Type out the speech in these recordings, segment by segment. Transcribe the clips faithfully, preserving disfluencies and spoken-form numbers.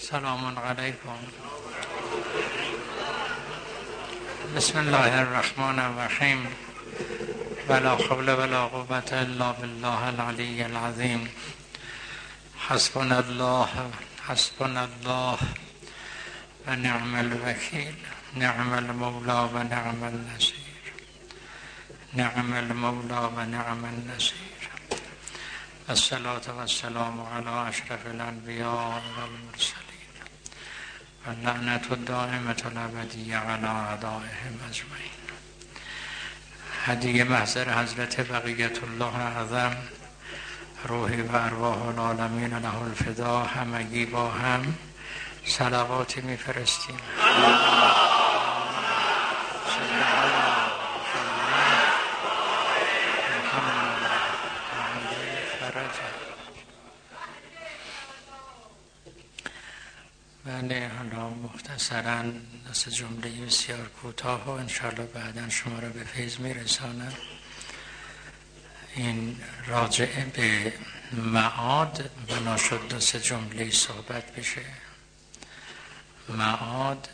سلام علیکم. بسم الله الرحمن الرحیم. ولا حول ولا قوة الا بالله العلی العظیم. حسبنا الله حسبنا الله و نعم الوکیل. نعم المولا و نعم النصیر. نعم المولا و نعم النصیر. الصلاة والسلام علی اشرف الانبیاء والمرسلین و اللعنة الدائمة الابدیة علی اعدائهم اجمعین. هدیه محضر حضرت بقیت الله اعظم، روحی و ارواح العالمین له الفدا، همگی با هم صلواتی میفرستیم. بله، حالا مختصراً دست جمله بسیار کوتاه و انشاءالله بعداً شما را به فیض میرسانم. این راجعه به معاد بنا شد دو سه جمله صحبت بشه. معاد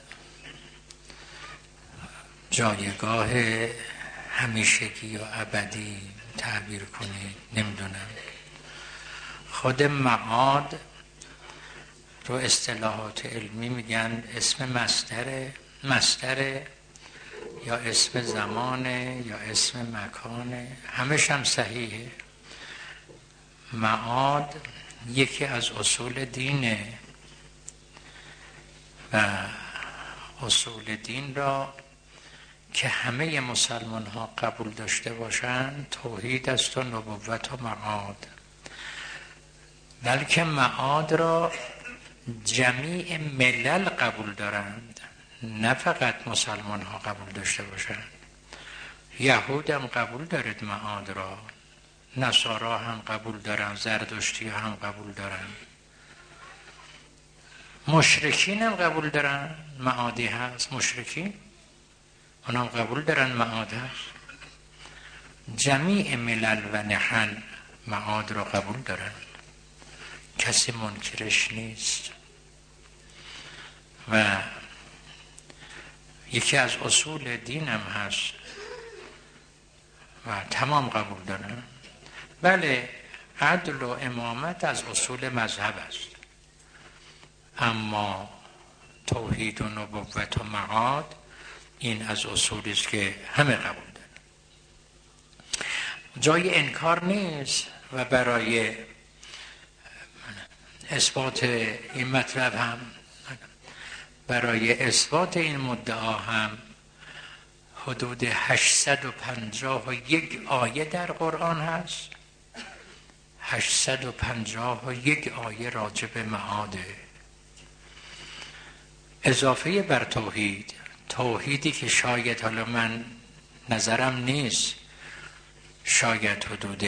جایگاه همیشگی و ابدی تعبیر کنید، نمیدونم. خود معاد رو اصطلاحات علمی میگن اسم مصدر مصدر یا اسم زمانه یا اسم مکانه، همش هم صحیحه. معاد یکی از اصول دینه و اصول دین را که همه مسلمان ها قبول داشته باشند توحید است و نبوت و معاد، بلکه معاد را جمیع ملل قبول دارند، نه فقط مسلمان ها قبول داشته باشند. یهود هم قبول دارد معاد را، نصارا هم قبول دارند، زرتشتی هم قبول دارند، مشرکین هم قبول دارند معادی هست. مشرکین اونا هم قبول دارند معاد هست. جمیع ملل و نحل معاد را قبول دارند، کسی منکرش نیست و یکی از اصول دین هم هست و تمام قبول دارن. بله، عدل و امامت از اصول مذهب است، اما توحید و نبوت و معاد این از اصولی است که همه قبول دارن. جای انکار نیست و برای اثبات این مطلب هم، برای اثبات این مدعا هم حدود هشتصد و پنجاه و یک آیه در قرآن هست. هشتصد و پنجاه و یک آیه راجع به معاده، اضافه بر توحید. توحیدی که شاید، حالا من نظرم نیست، شاید حدود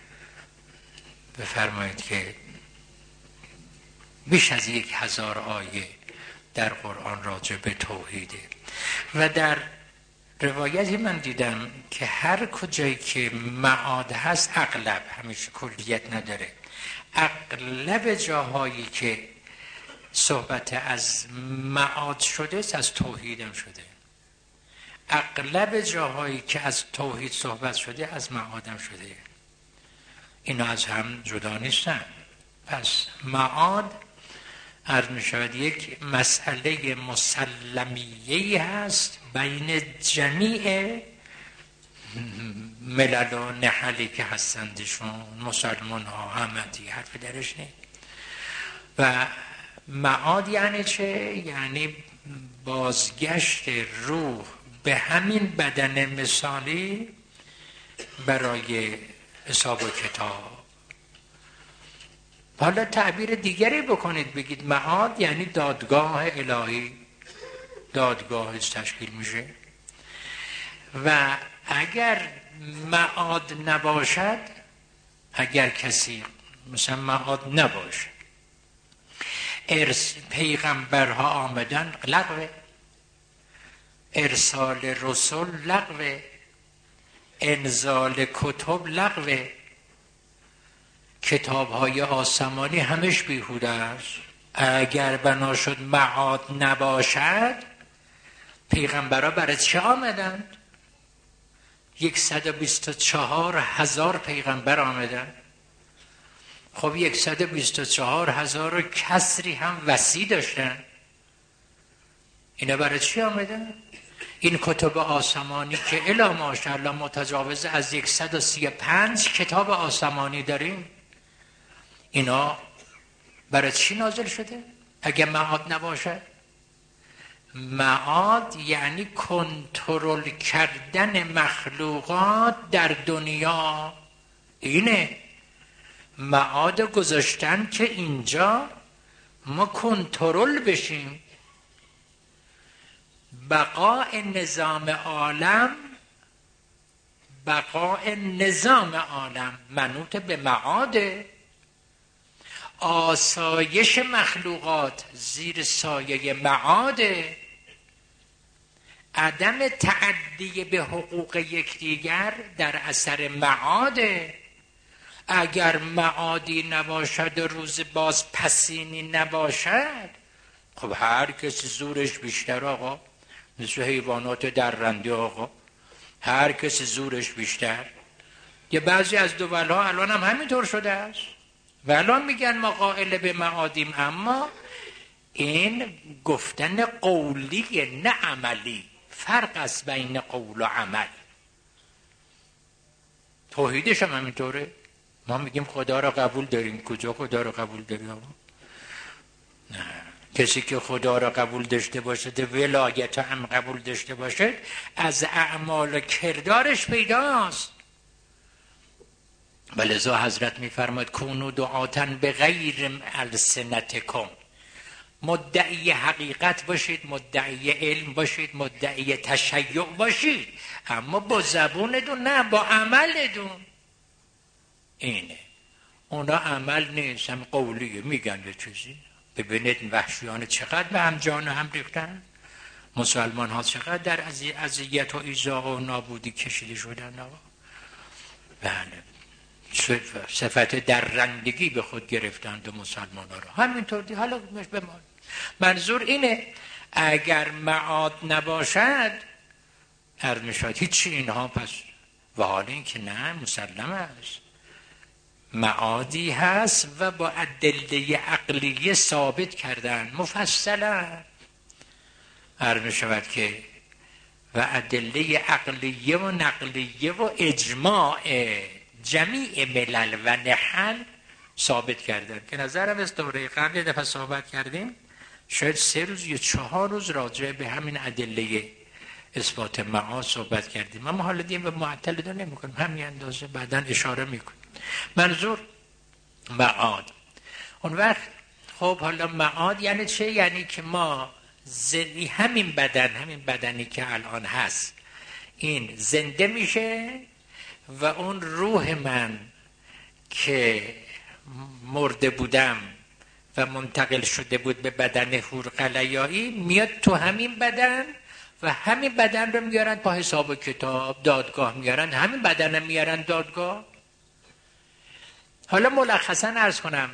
بفرمایید که بیش از یک هزار آیه در قرآن راجع به توحیده. و در روایتی من دیدم که هر کجایی که معاد هست، اغلب، همیشه کلیت نداره، اغلب جاهایی که صحبت از معاد شده است از توحید هم شده. اغلب جاهایی که از توحید صحبت شده از معاد هم شده. اینا از هم جدا نیستن. پس معاد عرض می شود یک مسئله مسلمیه هست بین جمیع ملل و نحلی که هستندشون، مسلمان ها، همتی، حرف درش نیست. و معاد یعنی چه؟ یعنی بازگشت روح به همین بدن مثالی برای حساب و کتاب. حالا تعبیر دیگری بکنید، بگید معاد یعنی دادگاه الهی، دادگاهش تشکیل میشه. و اگر معاد نباشد، اگر کسی مثلا معاد نباشه، ارس پیغمبرها آمدن لغوه، ارسال رسول لغوه، انزال کتب لغوه، کتاب های آسمانی همش بیهوده است. اگر بنا شد معاد نباشد، پیغمبرها برای چه آمدند؟ یکصد و بیست و چهار هزار پیغمبر آمدند. خب یکصد و بیست و چهار هزار و کسری هم وصی داشتن. اینا برای چی آمدن؟ این کتب آسمانی که الا ماشاءالله متجاوز از صد و سی و پنج کتاب آسمانی داریم، اینا برای چی نازل شده؟ اگه معاد نباشه؟ معاد یعنی کنترل کردن مخلوقات در دنیا. اینه معاد گذاشتن که اینجا ما کنترل بشیم. بقاء نظام عالم، بقاء نظام عالم منوط به معاده. آسایش مخلوقات زیر سایه معاده. عدم تعدی به حقوق یکدیگر در اثر معاده. اگر معادی نباشد و روز باز پسینی نباشد، خب هر کسی زورش بیشتر آقا، مثل حیوانات درنده آقا، هر کسی زورش بیشتر. یه بعضی از دولها الان هم همینطور شده است و الان میگن ما قائل به معادیم، اما این گفتن قولی نه عملی. فرق است بین قول و عمل. توحیدش هم همینطوره. ما میگیم خدا را قبول داریم. کجا خدا را قبول داریم؟ نه. کسی که خدا را قبول داشته باشد، ولایت هم قبول داشته باشد، از اعمال و کردارش پیداست. ولذا حضرت میفرماید کونوا دعاة بغیر السنتکم. مدعی حقیقت باشید، مدعی علم باشید، مدعی تشیع باشید، اما با زبونتون نه، با عملتون. اینه. اونا عمل نیست، هم قولیه، میگن یه چیزی. ببینید وحشیان چقدر به هم جان هم ریختن. مسلمان ها چقدر در اذیت و ایذا و نابودی کشیده شدن. آقا بله، صفت درندگی به خود گرفتند و مسلمان ها را همینطور دی. حالا به ما منظور اینه اگر معاد نباشد هر نشاد هیچی اینها پس. و حال این که نه، مسلم است معادی هست و با ادله عقلیه ثابت کردن مفصلا. هر نشود که و ادله عقلیه و نقلیه و اجماع جمیع ملل و نحل ثابت کردن که نظرم از دوره قبل یه دفعه صحبت کردیم، شاید سه روز یا چهار روز راجع به همین ادله اثبات معاد صحبت کردیم. اما حالا دیگه به معطل دو نمی کنیم، همین اندازه بعداً اشاره میکنیم. منظور معاد اون وقت. خب حالا معاد یعنی چه؟ یعنی که ما زندی همین بدن، همین بدنی که الان هست، این زنده میشه و اون روح من که مرده بودم و منتقل شده بود به بدن حور قلیایی میاد تو همین بدن و همین بدن رو میارن با حساب و کتاب دادگاه، میارن همین بدن رو میارن دادگاه. حالا ملخصا عرض کنم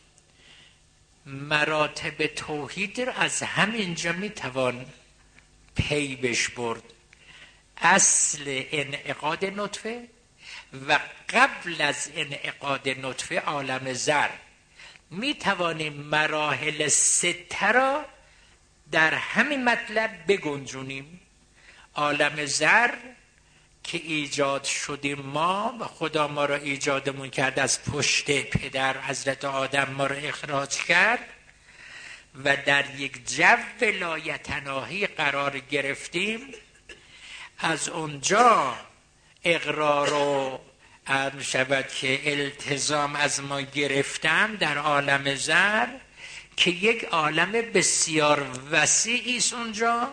مراتب توحید رو از همینجا میتوان پی بش برد. اصل انعقاد نطفه و قبل از انعقاد نطفه عالم ذر، می توانیم مراحل سته را در همین مطلب بگنجونیم. عالم ذر که ایجاد شدیم ما و خدا ما را ایجادمون کرد، از پشت پدر حضرت آدم ما را اخراج کرد و در یک جو لایتناهی قرار گرفتیم. از اونجا اقرار و عرض شود که التزام از ما گرفتم در عالم ذر که یک عالم بسیار وسیعی است اونجا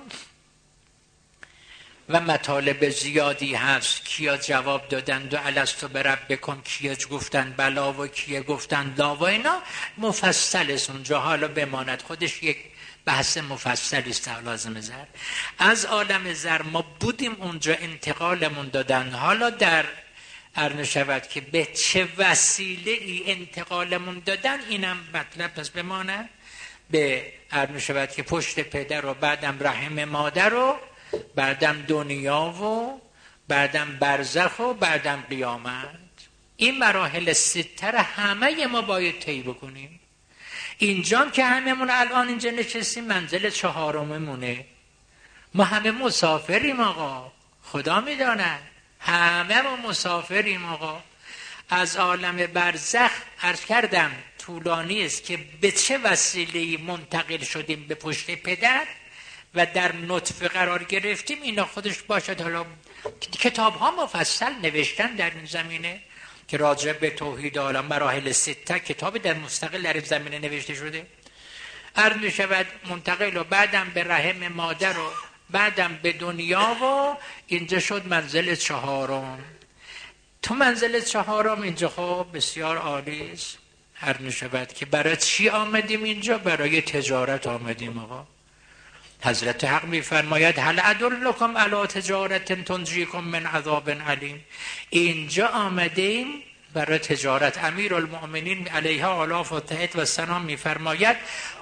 و مطالب زیادی هست. کیا جواب دادند و الستو بربکم، کیا گفتن بلا و کیا گفتن لا و اینا مفصل است اونجا. حالا بماند خودش یک بحث مفصلی است. لازم ذر از عالم ذر ما بودیم اونجا، انتقالمون دادن. حالا در ارن شود که به چه وسیله ای انتقالمون دادن، اینم مطلب پس بماند. به عرض شود که پشت پدر و بعدم رحم مادر و بعدم دنیا و بعدم برزخ و بعدم قیامت. این مراحل ستر همه ما باید طی بکنیم. اینجا که هممون الان اینجا نشستیم منزل چهارممونه. ما همه مسافریم آقا، خدا میداند همه ما مسافریم آقا. از عالم برزخ عرض کردم طولانی است که به چه وسیله‌ای منتقل شدیم به پشت پدر و در نطفه قرار گرفتیم. اینا خودش باشد حالا کتاب ها مفصل نوشتن در این زمینه که راجع به توحید عالم مراحل سته کتاب در مستقل در این زمینه نوشته شده. عرض می شود منتقل و بعدم به رحم مادر و بعدم به دنیا و اینجا شد منزل چهارم. تو منزل چهارم اینجا خب بسیار عالی است. هر می شود که برای چی آمدیم اینجا؟ برای تجارت آمدیم آقا. حضرت حق می فرماید هل ادلکم علی تجارت تنجیکم من عذاب علیم. اینجا آمدیم برای تجارت. امیر المؤمنین علیه آلاف و تحت و سلام می فرماید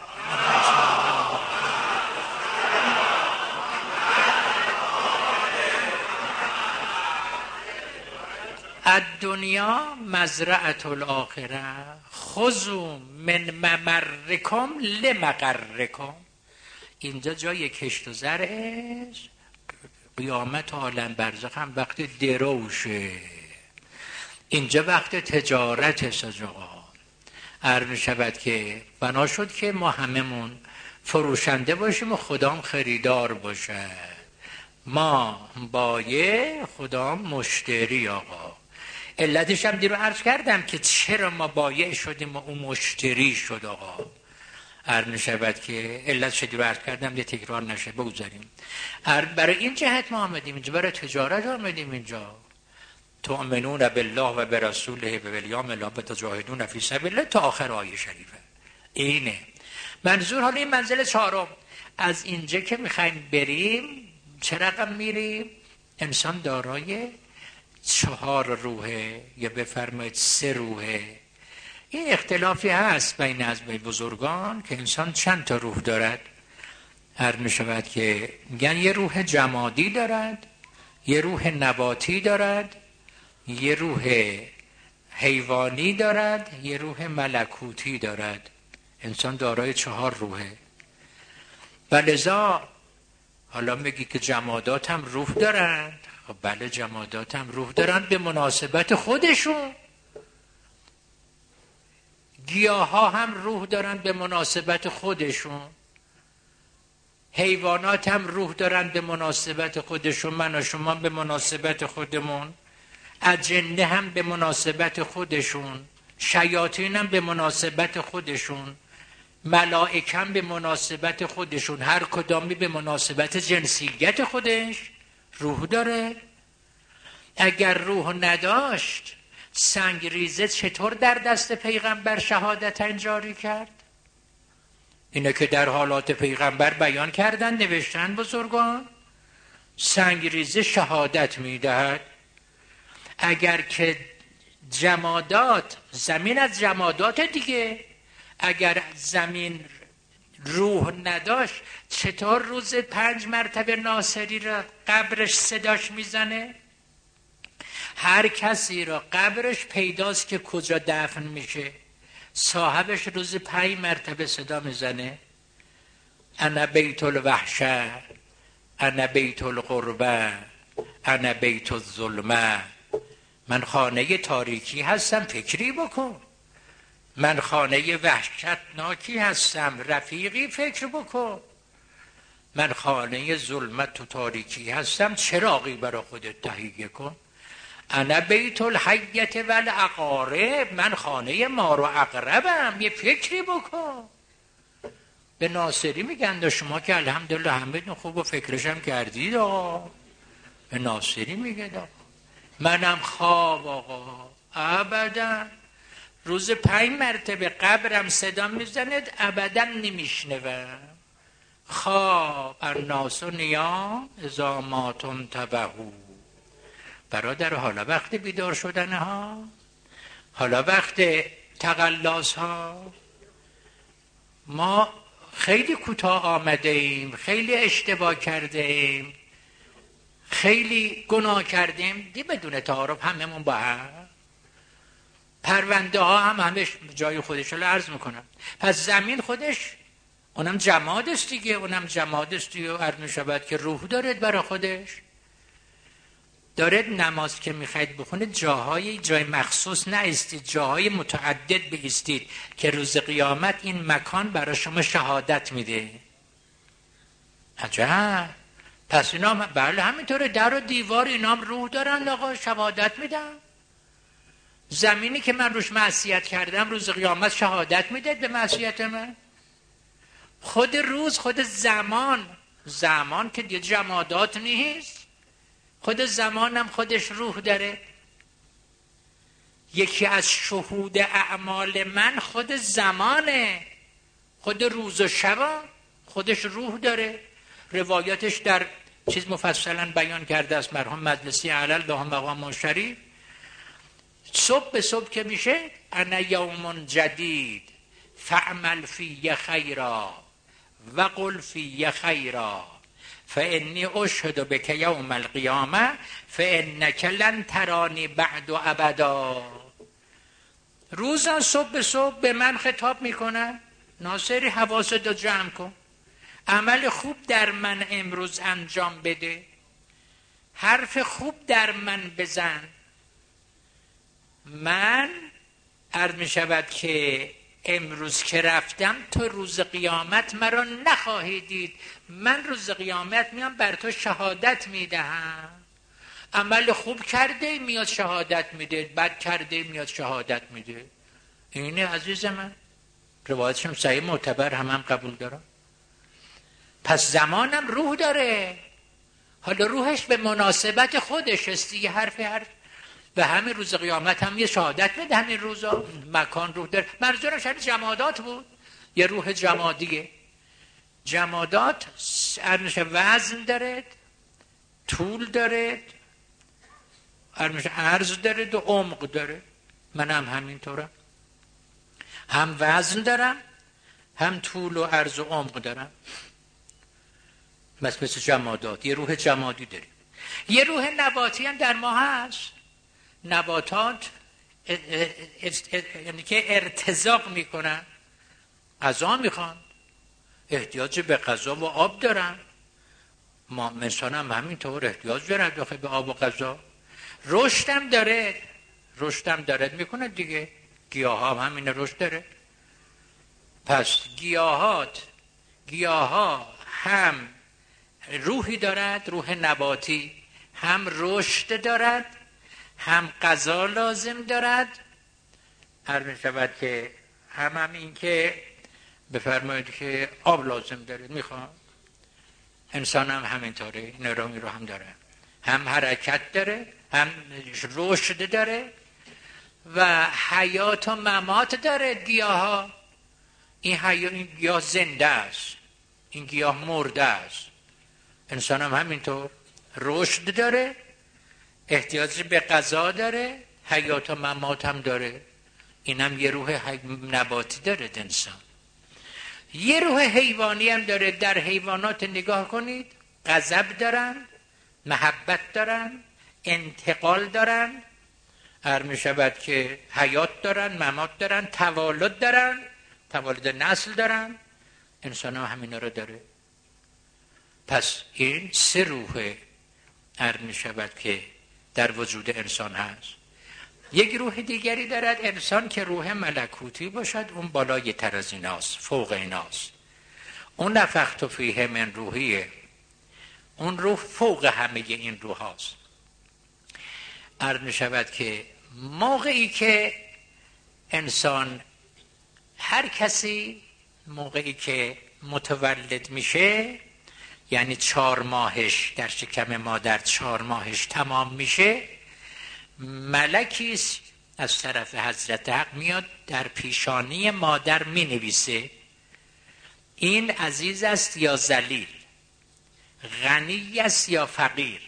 الدنیا مزرعة الاخره خذوا من ممرکم لمقرکم. اینجا جای کشت و زرعش، قیامت عالم برزخ هم وقت دروشه. اینجا وقت تجارت سجاقا. عرض شود که بنا شد که ما هممون فروشنده باشیم و خدام خریدار باشد. ما بایع خدام مشتری آقا. علتش هم دیرو عرض کردم که چرا ما بایع شدیم و اون مشتری شد آقا. عرض شود که علتش دیرو عرض کردم یه تکرار نشه بگذاریم. برای این جهت ما آمدیم اینجا، برای تجارت آمدیم اینجا. تؤمنون بالله و برسوله و بالیوم الاخر و تجاهدون فی سبیل الله تا آخر آیه شریفه. اینه منظور. حالا این منزل چهارم از اینجا که میخوایم بریم چه رقم میریم؟ انسان دارای چهار روحه یا بفرمایید سه روحه. این اختلافی هست بین از بزرگان که انسان چند تا روح دارد. هر می شود که میگن یه روح جمادی دارد، یه روح نباتی دارد، یه روح حیوانی دارد، یه روح ملکوتی دارد. انسان دارای چهار روحه. و لذا حالا میگی که جمادات هم روح دارند. خب بله جمادات هم روح دارند به مناسبت خودشون. گیاه ها هم روح دارند به مناسبت خودشون. حیوانات هم روح دارند به مناسبت خودشون. من و شما به مناسبت خودمون. اجنه هم به مناسبت خودشون. شیاطین هم به مناسبت خودشون. ملائکه هم به مناسبت خودشون. هر کدامی به مناسبت جنسیت خودش روح داره. اگر روح نداشت سنگریزه چطور در دست پیغمبر شهادتاً جاری کرد؟ اینه که در حالات پیغمبر بیان کردن نوشتن بزرگان. سنگریزه شهادت میدهد. اگر که جمادات، زمین از جمادات دیگه، اگر زمین روح نداشت چطور روز پنج مرتبه ناصری را قبرش صداش میزنه؟ هر کسی را قبرش پیداست که کجا دفن میشه، صاحبش روز پنج مرتبه صدا میزنه انا بیت الوحشه، انا بیت الغربه، انا بیت الظلمه. من خانه تاریکی هستم فکری بکن. من خانه وحشتناکی هستم رفیقی فکر بکن. من خانه ظلمت و تاریکی هستم چراغی برای خودت تهیه کن. انا بیت الحیت و العقارب. من خانه مار و عقربم یه فکری بکن. به ناصری میگن شما که الحمدلله همه خوب و فکرشم کردید آقا. به ناصری میگه منم خواب آقا ابدا. روز پنج مرتبه قبرم صدا میزند ابدا نمیشنوم. خواب الناس نیام اذا ما تنتبهوا. برادر حالا وقت بیدار شدن ها، حالا وقت تقلاص ها. ما خیلی کوتاه آمده ایم، خیلی اشتباه کرده ایم، خیلی گناه کردیم، دی بدون تعارف هممون با هم. پرونده ها هم همش جای خودش رو عرض میکنم. پس زمین خودش اونم جماد است دیگه، اونم جماد است دیگه. عرض میشود که روح دارد برای خودش، دارد. نماز که میخواید بخونید جاهای جای مخصوص نایستید، جاهای متعدد بایستید که روز قیامت این مکان برای شما شهادت میده. عجب. پس اینا هم بله همینطوره، در و دیوار اینا هم روح دارن آقا، شهادت میدن. زمینی که من روش معصیت کردم روز قیامت شهادت میده به معصیت من. خود روز، خود زمان، زمان که دیگه جمادات نیست، خود زمانم خودش روح داره. یکی از شهود اعمال من خود زمانه، خود روز و شب خودش روح داره. روایاتش در چیز مفصلا بیان کرده است مرحوم مجلسی علل لهم مقام شریف. صبح به صبح که میشه انا یوم جدید فعمل فی خیرا و قل فی خیرا فانی اشهد بک یوم القیامه فانک لن ترانی بعد ابدا. روزان صبح به صبح به من خطاب میکنن ناصری حواست رو جمع کن، عمل خوب در من امروز انجام بده، حرف خوب در من بزن. من عرض می شود که امروز که رفتم تو روز قیامت مرا نخواهی دید، من روز قیامت میام بر تو شهادت میدهم. عمل خوب کرده میاد شهادت میده، بد کرده میاد شهادت میده. اینه عزیز من، روایتشم صحیح معتبر، هم هم قبول دارم. پس زمانم روح داره، حالا روحش به مناسبت خودش است دیگه، حرف حرف و همین روز قیامت هم یه شهادت میده. همین روزا مکان روح داره. منظورم شاید جمادات بود، یه روح جمادیه. جمادات وزن دارد، طول دارد، عرض دارد و عمق داره. من هم همینطورم، هم وزن دارم، هم طول و عرض و عمق دارم. مثل مثل جمادات یه روح جمادی داریم. یه روح نباتی هم در ما هست. نباتات یعنی که ارتزاق میکنن، غذا میخوان، احتیاج به غذا و آب دارن. ما انسان هم همینطور احتیاج دارن داخل به آب و غذا. رشدم داره، رشدم داره میکنه دیگه. گیاه ها هم همین رشد داره. پس گیاهات گیاه ها هم روحی دارد، روح نباتی، هم رشد دارد، هم غذا لازم دارد. هر می شود که هم هم این که بفرمایید که آب لازم داره میخواد. انسان هم همینطوره، این رو هم داره، هم حرکت داره، هم رشد داره و حیات و ممات داره. گیاه ها، این حیات، این گیاه زنده است، این گیاه مرده است. انسان هم همینطور رشد داره، احتیاج به غذا داره، حیات و ممات هم داره. اینم یه روح نباتی داره انسان. یه روح حیوانی هم داره. در حیوانات نگاه کنید، غضب دارن، محبت دارن، انتقال دارن، هر می شود که حیات دارن، ممات دارن، توالد دارن، توالد نسل دارن. انسان هم همینا رو داره. پس این سه روح هر می شود که در وجود انسان هست. یک روح دیگری دارد انسان که روح ملکوتی باشد، اون بالای تر از ایناست، فوق ایناست. اون نفخت فیه من روحیه، اون روح فوق همه این روح هاست. عرض می شود که موقعی که انسان، هر کسی موقعی که متولد میشه، یعنی چهار ماهش در شکم مادر چهار ماهش تمام میشه، ملکی از طرف حضرت حق میاد در پیشانی مادر می نویسه این عزیز است یا ذلیل، غنی است یا فقیر،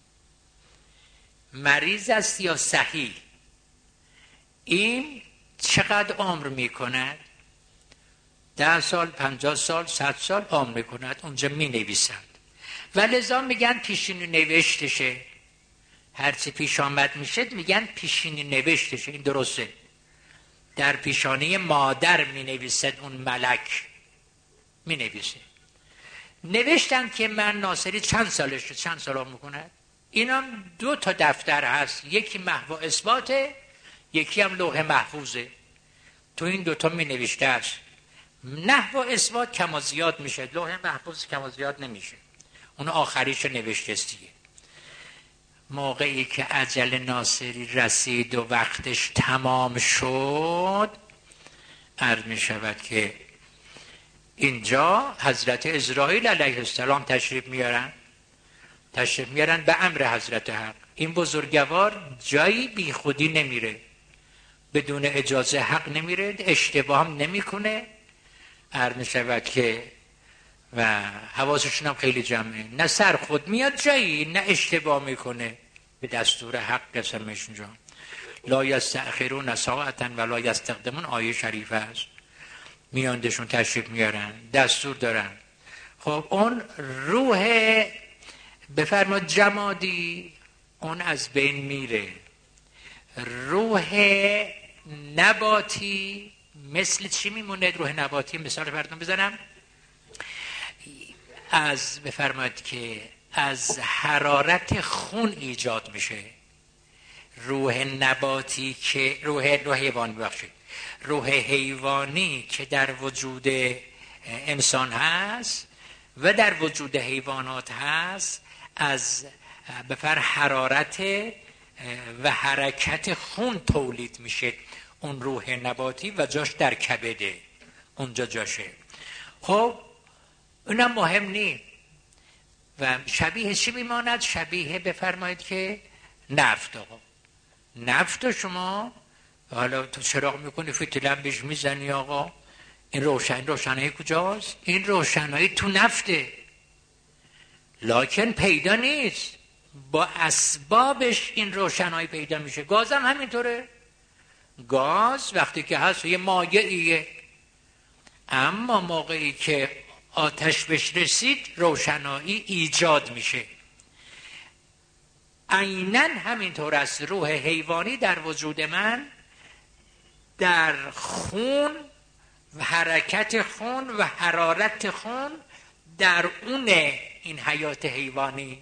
مریض است یا صحیح، این چقدر عمر می کند، ده سال، پنجاه سال، صد سال عمر میکند، اونجا می نویسند و لذا میگن پیشینی نوشتشه. هرچی پیش آمد میشه میگن پیشینی نوشتشه. این درسته. در پیشانی مادر می نویسد اون ملک، می نویسه. نوشتن که من ناصری چند سالشه، چند سال عمر میکند. اینا دو تا دفتر هست، یکی محو و اثباته، یکی هم لوح محفوظه. تو این دوتا می نوشته است. نحو و اثبات کم و زیاد میشه، لوح محفوظ کم و زیاد نمیشه. اون آخریش نوشته استیه. موقعی که اجل ناصری رسید و وقتش تمام شد، عرض می شود که اینجا حضرت اسرائیل علیه السلام تشریف میارن تشریف میارن به امر حضرت حق. این بزرگوار جایی بی خودی نمیره، بدون اجازه حق نمیره، اشتباه هم نمیکنه. عرض می شود که و حواسشون هم خیلی جمعه، نه سر خود میاد جایی، نه اشتباه میکنه، به دستور حق قسمش جا. لا یستأخرون ساعتا و لا یستقدمون آیه شریفه است. میاندشون تشریف میارن، دستور دارن. خب اون روح بفرما جمادی اون از بین میره. روح نباتی مثل چی میمونه؟ روح نباتی مثال براتون بزنم، از بفرمایید که از حرارت خون ایجاد میشه. روح نباتی که روح روح حیوانی ببخشید روح حیوانی که در وجود انسان هست و در وجود حیوانات هست، از بفر حرارت و حرکت خون تولید میشه اون روح نباتی و جاش در کبده، اونجا جاشه. خب اونم مهم نیست و شبیه چی میماند؟ شبیه بفرمایید که نفت. آقا نفت شما حالا تو چراغ میکنی فتیله بهش میزنی، آقا این روشن روشنایی کجاست؟ این روشنایی تو نفته، لکن پیدا نیست، با اسبابش این روشنایی پیدا میشه. گاز هم همینطوره. گاز وقتی که هست یه مایعیه، اما موقعی که آتش بهش رسید روشنایی ایجاد میشه. عیناً همینطور است. روح حیوانی در وجود من، در خون و حرکت خون و حرارت خون در اون این حیات حیوانی،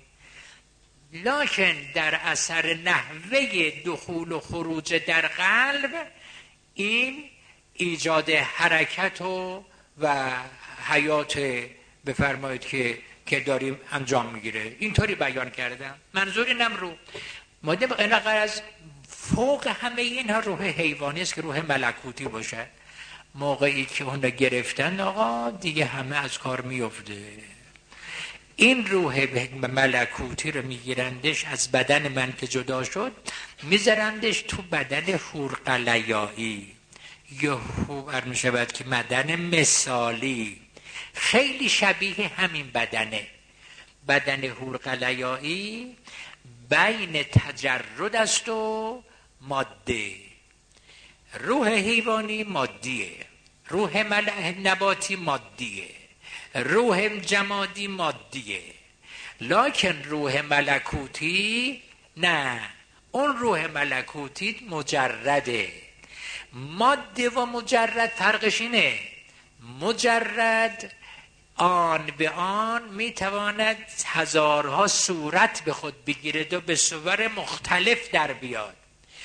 لکن در اثر نحوه دخول و خروج در قلب این ایجاد حرکت و و حیات بفرمایید که که داریم انجام میگیره. اینطوری بیان کردم. منظور اینم رو ماده اینقدر از فوق همه اینها روح حیوانی است که روح ملکوتی باشه. موقعی که اون گرفتن آقا دیگه همه از کار میفته. این روح ملکوتی رو میگیرندش از بدن من که جدا شد، میذارندش تو بدن حورقلیایی یا هور میشود که بدن مثالی، خیلی شبیه همین بدنه. بدن حورقلیایی بین تجرد است و ماده. روح حیوانی مادیه، روح نباتی مادیه، روح جمادی مادیه، لکن روح ملکوتی نه. اون روح ملکوتی مجرده. ماده و مجرد فرقش اینه، مجرد آن به آن میتواند هزارها صورت به خود بگیرد و به صور مختلف در بیاد.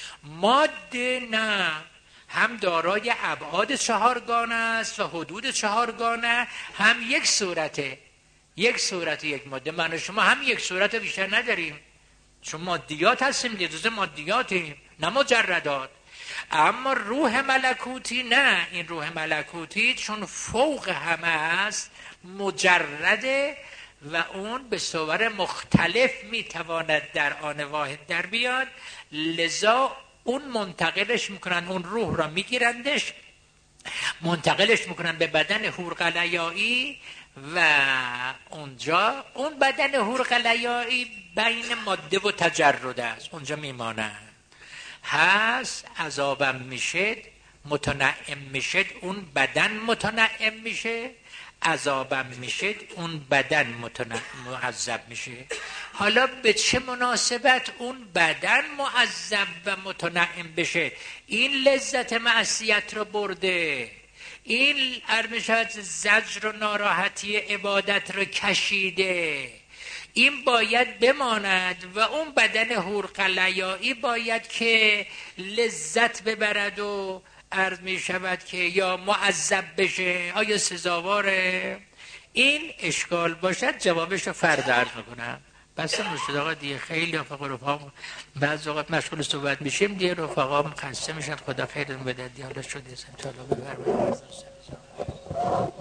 ماده نه، هم دارای ابعاد چهارگانه است و حدود چهارگانه، هم یک صورته، یک صورت یک ماده. من و شما هم یک صورت بیشتر نداریم، چون مادیات هستیم، جزء مادیاتیم نه مجردات. اما روح ملکوتی نه، این روح ملکوتی چون فوق همه است مجرده و اون به صور مختلف میتواند در آن واحد در بیاد. لذا اون منتقلش میکنن، اون روح را میگیرندش منتقلش میکنن به بدن حورقلیایی و اونجا اون بدن حورقلیایی بین ماده و تجرد است، اونجا میمانند. هست عذابم میشه متنعم میشد اون بدن متنعم میشه، عذابم میشد اون بدن معذب میشه. حالا به چه مناسبت اون بدن معذب و متنعم بشه؟ این لذت معصیت رو برده، این ارمشت زجر و ناراحتی عبادت رو کشیده، این باید بماند و اون بدن حورقلیایی باید که لذت ببرد و عرض می شود که یا معذب بشه. آیا سزاواره؟ این اشکال باشد جوابش رو فردا عرض میکنم. بس مشتد آقا دیگه خیلی رفقا رفقا بعض اوقات مشغول صحبت میشیم دیگه رفقا خسته میشن. خدا خیرتون بده. دیگه حالا شده انشاءالله بفرمایید.